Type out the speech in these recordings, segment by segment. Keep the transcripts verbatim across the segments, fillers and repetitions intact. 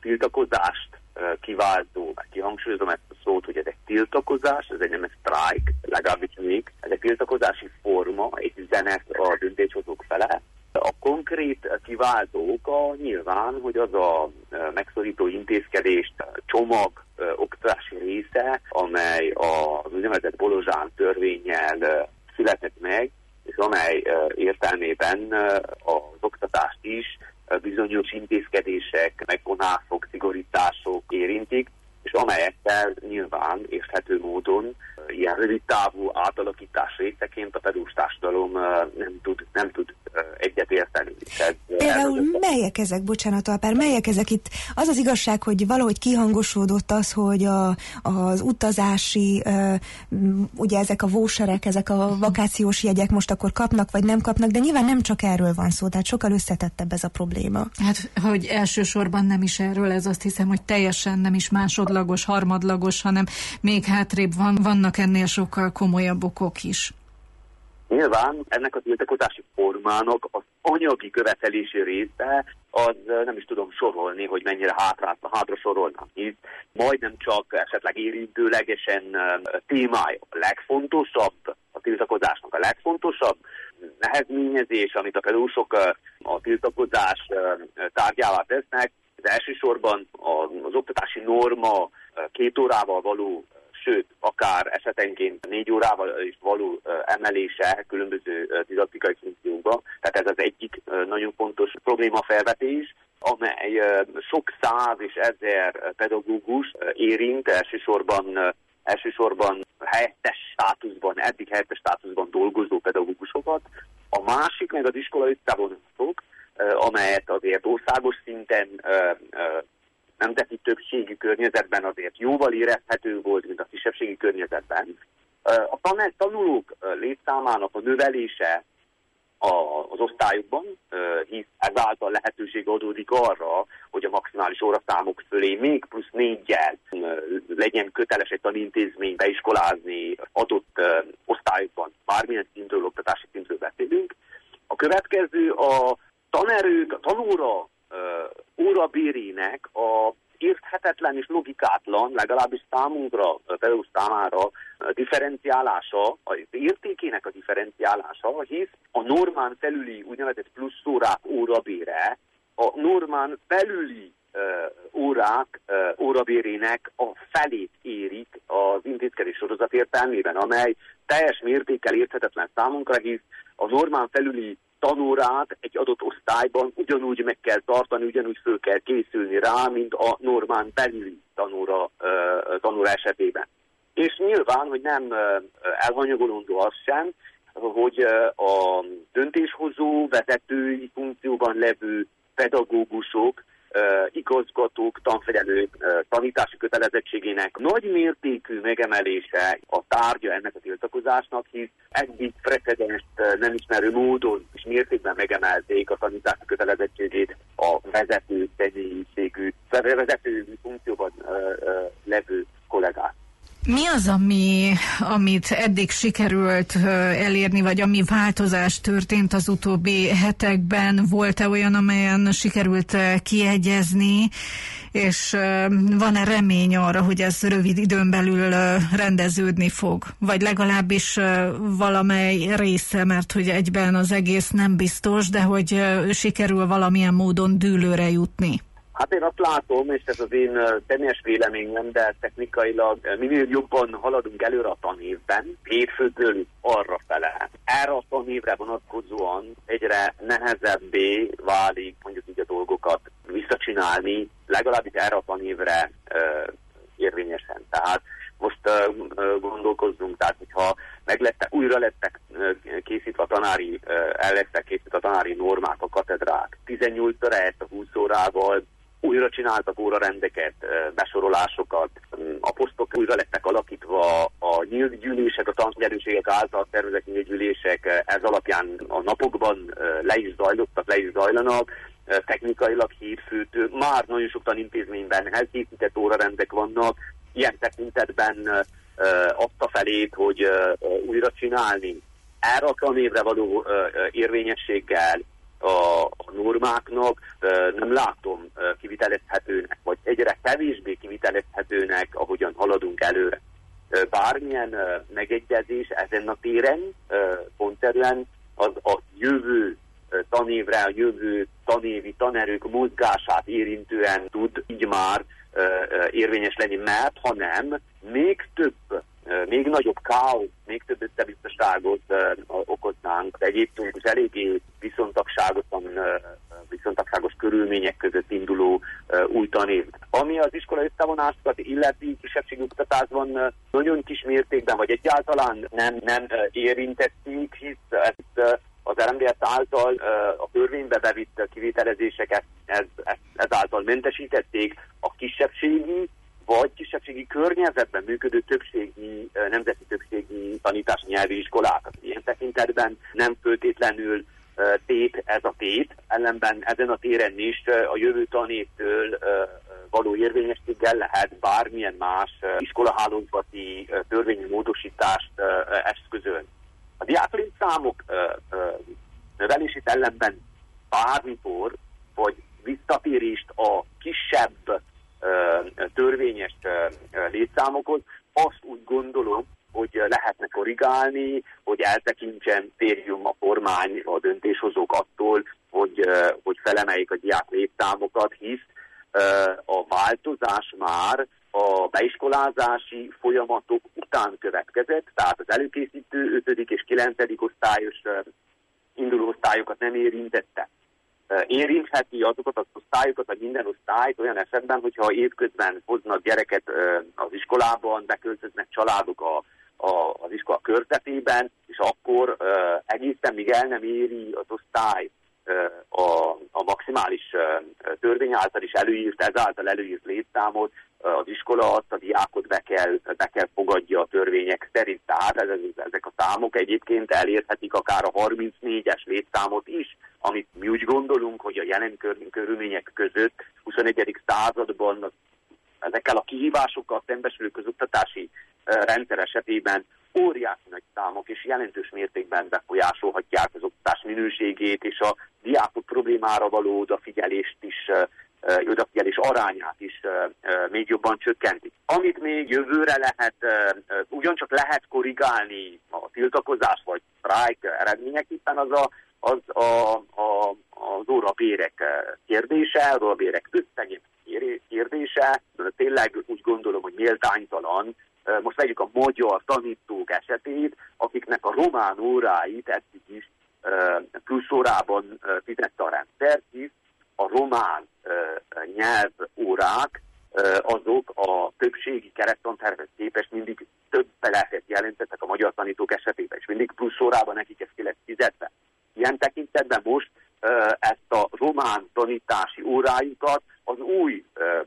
tiltakozást kiváltó, meg kihangsúlyozom ezt a szót, hogy ez egy tiltakozás, ez egy nem egy sztrájk, legalábbis még, ez egy tiltakozási forma, egy üzenet a döntéshozók fele. A konkrét kiváltó oka nyilván, hogy az a megszorító intézkedést csomag oktatási része, amely az úgynevezett Bolozsán törvénnyel született meg, és amely értelmében az oktatást is bizonyos intézkedések, megvonások, szigorítások érintik, és amelyekkel nyilván érthető módon ilyen rövid távú átalakítás részeként a pedagógus társadalom nem tud, nem tud egyet érteni. Például melyek ezek, bocsánat, Alpár, melyek ezek itt? Az az igazság, hogy valahogy kihangosodott az, hogy a, az utazási, ugye ezek a voucherek, ezek a vakációs jegyek most akkor kapnak, vagy nem kapnak, de nyilván nem csak erről van szó, tehát sokkal összetettebb ez a probléma. Hát, hogy elsősorban nem is erről, ez azt hiszem, hogy teljesen nem is másodlagos, harmadlagos, hanem még hátrébb van, vannak ennél sokkal komolyabb okok is. Nyilván ennek a tiltakozási formának az anyagi követelési része, az nem is tudom sorolni, hogy mennyire hátra, hátra sorolnak. Itt majdnem csak esetleg érintőlegesen témája. A legfontosabb, a tiltakozásnak a legfontosabb nehezményezés, amit a pedagógusok a tiltakozás tárgyává tesznek, az elsősorban az oktatási norma két órával való, sőt, akár esetenként négy órával is való emelése különböző didaktikai funkciókba. Tehát ez az egyik nagyon fontos problémafelvetés, amely sok száz és ezer pedagógus érint, elsősorban, elsősorban helyettes státuszban, eddig helyettes státuszban dolgozó pedagógusokat. A másik meg az iskolai vonatkozások, amelyet azért országos szinten nemzeti többségi környezetben azért jóval érezhető volt, mint a kisebbségi környezetben. A tanulók létszámának a növelése az osztályokban, hisz ezáltal lehetőség adódik arra, hogy a maximális óraszámok fölé még plusz négyel legyen köteles egy tanintézmény beiskolázni adott osztályokban, bármilyen szintről, oktatási szintről beszélünk. A következő a tanerők, a tanóra órabérének a érthetetlen és logikátlan, legalábbis számunkra, a pedagógus számára differenciálása, az értékének a differenciálása, hisz a normán felüli úgynevezett plusz órák órabére, a normán belüli uh, órák uh, órabérének a felét érik az intézkedés sorozat értelmében, amely teljes mértékkel érthetetlen számunkra, hisz a normán felüli tanórát egy adott osztályban ugyanúgy meg kell tartani, ugyanúgy föl kell készülni rá, mint a normán belüli tanóra, tanóra esetében. És nyilván, hogy nem elhanyagolódó az sem, hogy a döntéshozó, vezetői funkcióban levő pedagógusok, igazgatók, tanfegyelők tanítási kötelezettségének nagy mértékű megemelése a tárgya ennek a tiltakozásnak, hisz eddig precedenst nem ismerő módon és mértékben megemelték a tanítási kötelezettségét a vezető személyiségű, vezető funkcióban levő kollégák. Mi az, ami, amit eddig sikerült elérni, vagy ami változás történt az utóbbi hetekben? Volt-e olyan, amelyen sikerült kiegyezni, és van-e remény arra, hogy ez rövid időn belül rendeződni fog? Vagy legalábbis valamely része, mert hogy egyben az egész nem biztos, de hogy sikerül valamilyen módon dűlőre jutni? Hát én azt látom, és ez az én személyes véleményem, de technikailag minél jobban haladunk előre a tanévben, hétfőtől arra fele. Erre a tanévre vonatkozóan egyre nehezebbé válik mondjuk így a dolgokat visszacsinálni, legalábbis erre a tanévre uh, érvényesen. Tehát most uh, uh, gondolkozzunk, tehát hogyha meglettek, újra lettek uh, készítve a tanári, uh, el lettek készítve a tanári normák, a katedrák, tizennyolc óra ezt a húsz órával, újra csináltak órarendeket, besorolásokat, a posztok újra lettek alakítva, a nyílt gyűlések, a tanterőségek által szervezett nyílt gyűlések ez alapján a napokban le is zajlottak, le is zajlanak, technikailag hétfőtől már nagyon sok tanintézményben elkészített órarendek vannak, ilyen tekintetben azt a felét, hogy újra csinálni. Erre a tanévre való érvényességgel a normáknak nem látom kivitelezhetőnek, vagy kevésbé kivitelezhetőnek, ahogyan haladunk előre. Bármilyen megegyezés ezen a téren pontszerűen az a jövő tanévre, a jövő tanévi tanerők mozgását érintően tud így már érvényes lenni, mert ha nem, még több, még nagyobb káosz, még több összebiztosságot okoznánk az egyébként is eléggé viszontagságosan, viszontagságos körülmények között induló új tanév. Ami az iskola összevonásokat illeti kisebbségi oktatásban nagyon kis mértékben, vagy egyáltalán nem, nem érintették, hisz ezt az er em dé es által a törvénybe bevitt kivételezéseket ez, ez, ezáltal mentesítették a kisebbségi vagy kisebbségi környezetben működő többségi, nemzeti többségi tanítási nyelvi iskolákat. Ilyen tekintetben nem föltétlenül tét ez a tét, ellenben ezen a téren is a jövő tanévtől való érvényességgel lehet bármilyen más iskolahálózati törvényi módosítást eszközölni. A diáklétszámok növelését ellenben bármikor, vagy visszatérést a kisebb törvényes létszámokhoz, azt úgy gondolom, hogy lehetne korrigálni, hogy eltekintsen térjünk a kormány, a döntéshozók attól, hogy, hogy felemeljék a diák létszámokat, hisz a változás már a beiskolázási folyamatok után következett, tehát az előkészítő ötödik és kilencedik osztályos induló osztályokat nem érintette. Érintheti azokat az osztályokat, vagy minden osztályt olyan esetben, hogyha évközben hoznak gyereket az iskolában, beköltöznek családok a, a, az iskola körzetében, és akkor egészen még el nem éri az osztály a, a maximális törvény által is előírt, ezáltal előírt létszámot, az iskola azt a diákot be kell, be kell fogadja a törvények szerint. Tehát ezek a számok egyébként elérhetik akár a harmincnégyes létszámot is, amit mi úgy gondolunk, hogy a jelen körülmények között huszonegyedik században ezekkel a kihívásokkal szembesülő közoktatási rendszer esetében óriási nagy számok és jelentős mértékben befolyásolhatják az oktatás minőségét és a diákok problémára való odafigyelést is, odafigyelés arányát is még jobban csökkenti. Amit még jövőre lehet, ugyancsak lehet korrigálni a tiltakozás vagy sztrájk eredményeképpen, az a, az a, a, az órabérek kérdése, az órabérek összegének kérdése. Tényleg úgy gondolom, hogy méltánytalan. Most vegyük a magyar tanítók esetét, akiknek a román óráit eddig is plusz órában fizette a rendszer, hisz a román nyelvórák azok a többségi kereszttantervhez képest mindig több felelhet jelentettek a magyar tanítók esetében, és mindig plusz órában nekik ezt ki lett fizetve. Ilyen tekintetben most ezt a román tanítási órájukat az új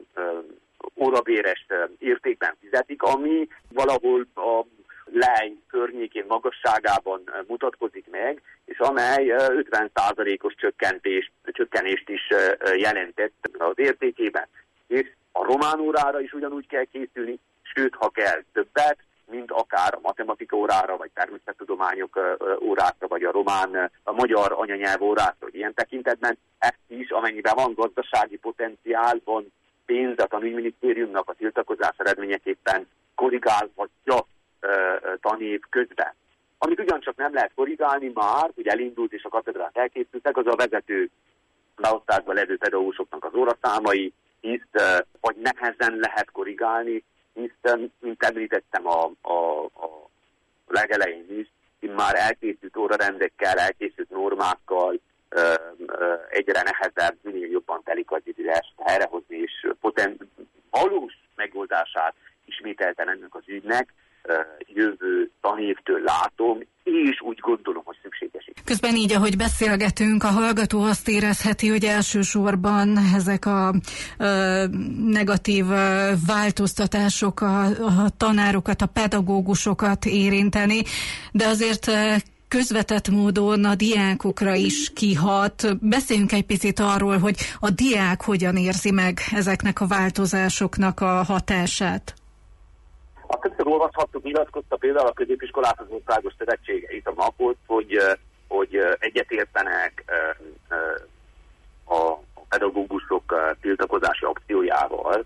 órabéres értékben fizetik, ami valahol a lej környékén magasságában mutatkozik meg, és amely ötven százalékos csökkentést, csökkenést is jelentett az értékében. És a román órára is ugyanúgy kell készülni, sőt, ha kell többet, mint akár a matematika órára, vagy természettudományok órákra, vagy a román, a magyar anyanyelv órákra. Ilyen tekintetben ezt is, amennyiben van gazdasági potenciál, van pénz a tanügyminisztériumnak a tiltakozás eredményeképpen korrigálhatja tanév közben. Amit ugyancsak nem lehet korrigálni már, hogy elindult és a katedrák elkészültek, az a vezető beosztásban levő pedagógusoknak az óraszámai, hisz vagy nehezen lehet korrigálni, hisz, mint említettem a, a, a legelején is, már elkészült órarendekkel, elkészült normákkal ö, ö, egyre nehezebb, minél jobban telik az idő ezt helyrehozni, és poten, valós megoldását ismételten ennek az ügynek jövő tanévtől látom, és úgy gondolom, hogy szükséges. Közben így, ahogy beszélgetünk, a hallgató azt érezheti, hogy elsősorban ezek a ö, negatív ö, változtatások a, a tanárokat, a pedagógusokat érinteni, de azért ö, közvetett módon a diákokra is kihat. Beszéljünk egy picit arról, hogy a diák hogyan érzi meg ezeknek a változásoknak a hatását. A többször olvashattuk, nyilatkozta például a Középiskolák Országos Szövetsége itt a napot, hogy, hogy egyetértenek a pedagógusok tiltakozási akciójával,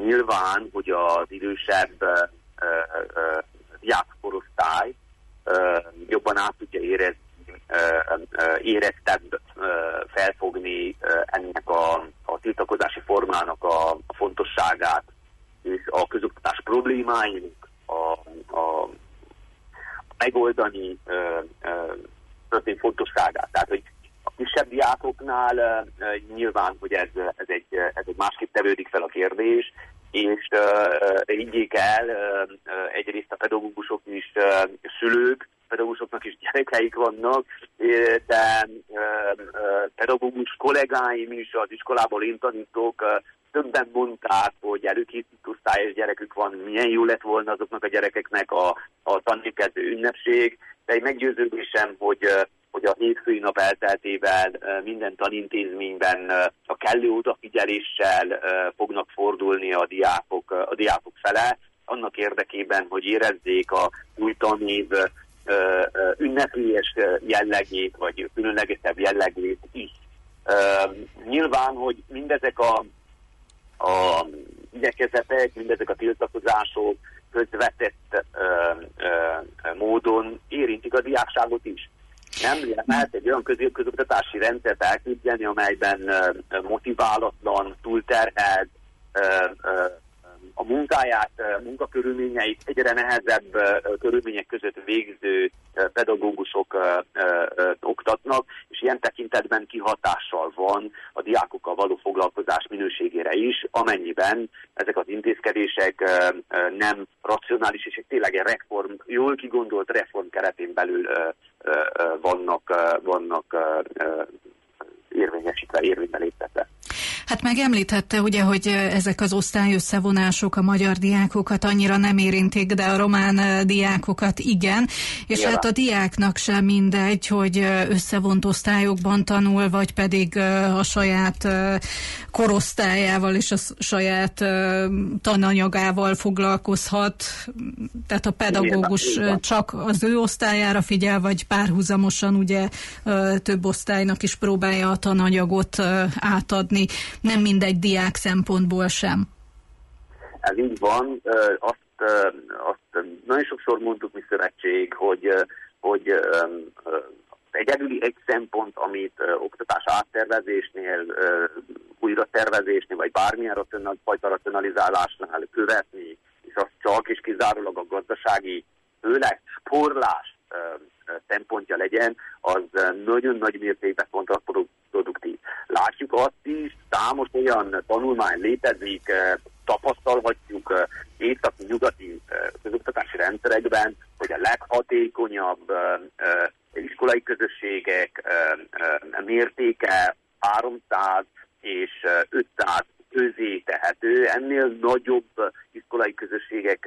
nyilván, hogy az idősebb diákkorosztály jobban át tudja érezni, éreztebb felfogni ennek a, a tiltakozási formának a, a fontosságát, és a közoktatás problémáinak a, a megoldani történt fontosságát. Tehát, hogy a kisebb diákoknál nyilván, hogy ez, ez, egy, ez egy másképp tevődik fel a kérdés, és uh, higgyék el, uh, egyrészt a pedagógusok is uh, szülők, pedagógusoknak is gyerekeik vannak, de uh, uh, pedagógus kollégáim is az iskolából én tanítok, uh, többen mondták, hogy előkészítő osztályos gyerekük van, milyen jó lett volna azoknak a gyerekeknek a, a tannékező ünnepség, de egy meggyőződésem, hogy uh, hogy a hétfői nap elteltével minden tanintézményben a kellő odafigyeléssel fognak fordulni a diákok, a diákok fele, annak érdekében, hogy érezzék a új tanév ünnepélyes jellegét, vagy különlegesebb jellegét is. Nyilván, hogy mindezek a, a igyekezetek, mindezek a tiltakozások közvetett módon érintik a diákságot is. Nem lehet egy olyan közoktatási rendszert elképzelni, amelyben motiválatlan, túlterhelt, a munkáját, munkakörülményeit egyre nehezebb körülmények között végző pedagógusok oktatnak, és ilyen tekintetben kihatással van a diákokkal való foglalkozás minőségére is, amennyiben ezek az intézkedések nem racionális, és tényleg egy reform, jól kigondolt reform keretén belül vannak, vannak érvényesítve, érvénybe léptetve. Hát megemlítette ugye, hogy ezek az osztályösszevonások a magyar diákokat annyira nem érintik, de a román diákokat igen, és ja. Hát a diáknak sem mindegy, hogy összevont osztályokban tanul, vagy pedig a saját korosztályával és a saját tananyagával foglalkozhat, tehát a pedagógus igen, csak az ő osztályára figyel, vagy párhuzamosan ugye több osztálynak is próbálja a tananyagot átadni. Nem mindegy diák szempontból sem. Ez így van. Azt, azt nagyon sokszor mondtuk mi szövetség, hogy, hogy egyedüli egy szempont, amit oktatás áttervezésnél, újra tervezésnél, vagy bármilyen fajta racionalizálásnál követni, és az csak és kizárólag a gazdasági, főleg spórlás szempontja legyen, az nagyon nagy mértékben kontraproduktív. Látjuk azt is, számos olyan tanulmány létezik, tapasztalhatjuk északi-nyugati közoktatási rendszerekben, hogy a leghatékonyabb iskolai közösségek mértéke háromszáz és ötszáz közé tehető. Ennél nagyobb iskolai közösségek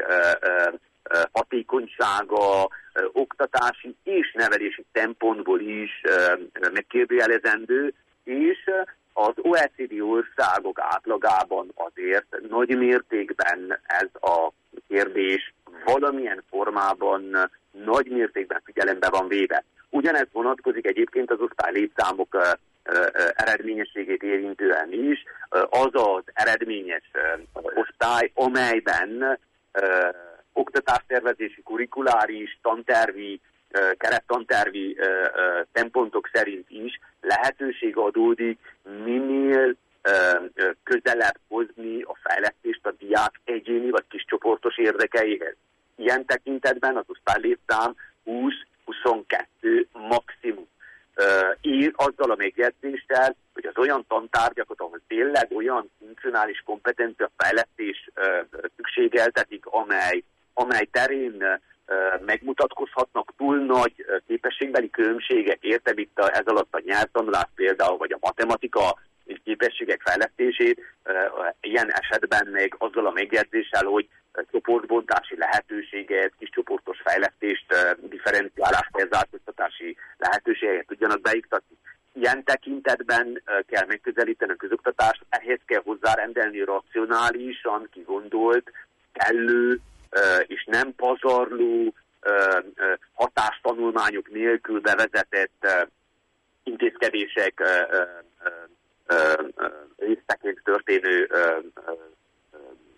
hatékonysága, oktatási és nevelési szempontból is megkérdőjelezendő, és az o e cé dé országok átlagában azért nagy mértékben ez a kérdés valamilyen formában nagy mértékben figyelembe van véve. Ugyanez vonatkozik egyébként az osztálylétszámok eredményességét érintően is. Az az eredményes osztály, amelyben oktatástervezési, kurikuláris, tantervi, kerettantervi szempontok szerint is lehetőség adódik minél közelebb hozni a fejlesztést a diák egyéni vagy kiscsoportos érdekeihez. Ilyen tekintetben az osztálylétszám húsz-huszonkettő maximum. Ír azzal a megjegyzéssel, hogy az olyan tantárgyakat, ahol tényleg olyan funkcionális kompetencia fejlesztés szükségeltetik, amely, amely terén megmutatkozhatnak túl nagy képességbeli különbségek, értem itt a, ez alatt a nyelvtanulás például, vagy a matematika és képességek fejlesztését, ilyen esetben még azzal a megjegyzéssel, hogy csoportbontási lehetőséget, kiscsoportos fejlesztést, differenciálás, felzárkóztatási lehetőséget tudjanak beiktatni. Ilyen tekintetben kell megközelíteni a közoktatást, ehhez kell hozzárendelni racionálisan, kigondolt, kellő és nem pazarló hatástanulmányok nélkül bevezetett intézkedések részeként történő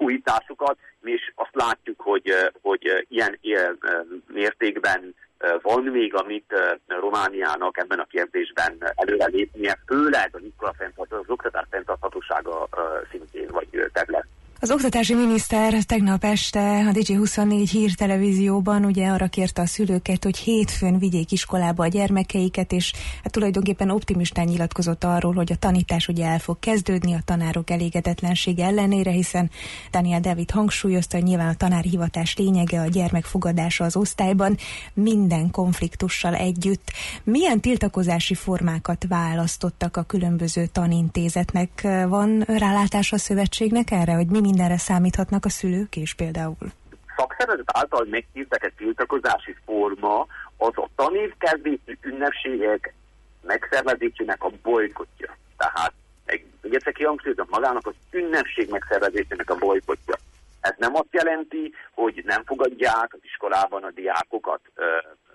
újításokat, és azt látjuk, hogy, hogy ilyen, ilyen mértékben van még, amit Romániának ebben a kérdésben előre lépnie, főleg az iskola fenntarthatósága, az oktatás fenntarthatósága szintén vagy terület. Az oktatási miniszter tegnap este a dé dzsé huszonnégy hírtelevízióban ugye arra kérte a szülőket, hogy hétfőn vigyék iskolába a gyermekeiket, és hát tulajdonképpen optimistán nyilatkozott arról, hogy a tanítás ugye el fog kezdődni a tanárok elégedetlensége ellenére, hiszen Daniel David hangsúlyozta, hogy nyilván a tanári hivatás lényege a gyermek fogadása az osztályban minden konfliktussal együtt. Milyen tiltakozási formákat választottak a különböző tanintézetnek? Van rálátása a szövetségnek erre, hogy mi mindenre számíthatnak a szülők is például? Szakszervezet által meghirdetett tiltakozási forma az a tanévkezdési ünnepségek megszervezésének a bolykotja. Tehát még egyszer kihangsúlyozom magának az ünnepség megszervezésének a bolykotja. Ez nem azt jelenti, hogy nem fogadják az iskolában a diákokat ö,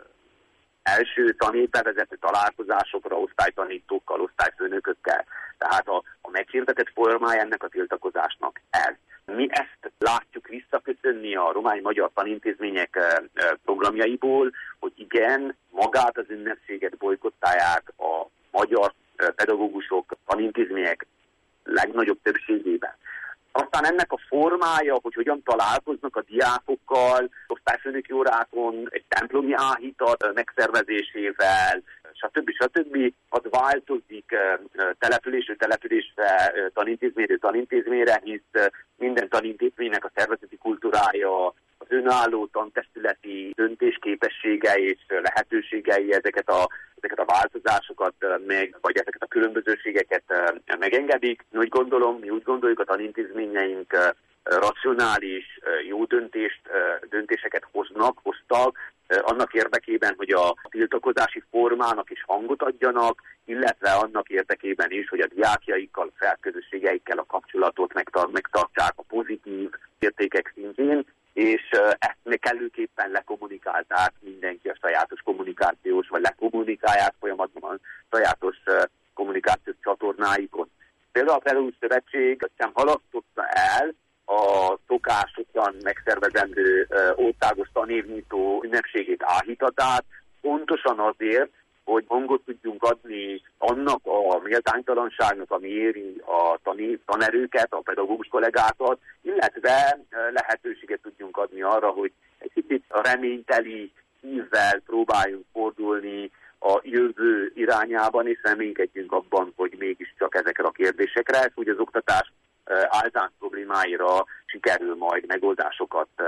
első tanévbevezető találkozásokra osztálytanítókkal, osztályfőnökökkel. Tehát a, a meghirdetett formája ennek a tiltakozásnak ez. Mi ezt látjuk visszaköszönni a román-magyar tanintézmények programjaiból, hogy igen, magát az ünnepséget bolykottálják a magyar pedagógusok, tanintézmények legnagyobb többségében. Aztán ennek a formája, hogy hogyan találkoznak a diákokkal, osztályfőnöki órákon, egy templomi áhítat megszervezésével, stb. stb. Az változik településről településre, tanintézményről tanintézményre, hisz minden tanintézménynek a szervezeti kultúrája, az önálló tantestületi döntésképessége és lehetőségei ezeket a, ezeket a változásokat meg, vagy ezeket a különbözőségeket megengedik. Mi úgy gondolom, mi úgy gondoljuk, a tanintézményeink racionális, jó döntést, döntéseket hoznak, hoztak, annak érdekében, hogy a tiltakozási formának is hangot adjanak, illetve annak érdekében is, hogy a diákjaikkal, a felközösségeikkel a kapcsolatot megtartsák a pozitív értékek szintjén, és ezt kellőképpen lekommunikálták mindenki a sajátos kommunikációs, vagy lekommunikálják folyamatban sajátos kommunikációs csatornáikon. Például a Pedagógus Szövetség sem halasztotta el a szokásosan megszervezendő országos tanévnyitó ünnepségét, áhítatát, pontosan azért, hogy hangot tudjunk adni annak a méltánytalanságnak, ami éri a tanév, tanerőket, a pedagógus kollégákat, illetve lehetőséget tudjunk adni arra, hogy egy kicsit reményteli szívvel próbáljunk fordulni a jövő irányában, és reménykedjünk abban, hogy mégiscsak ezekre a kérdésekre, hogy az oktatás általános problémáira sikerül majd megoldásokat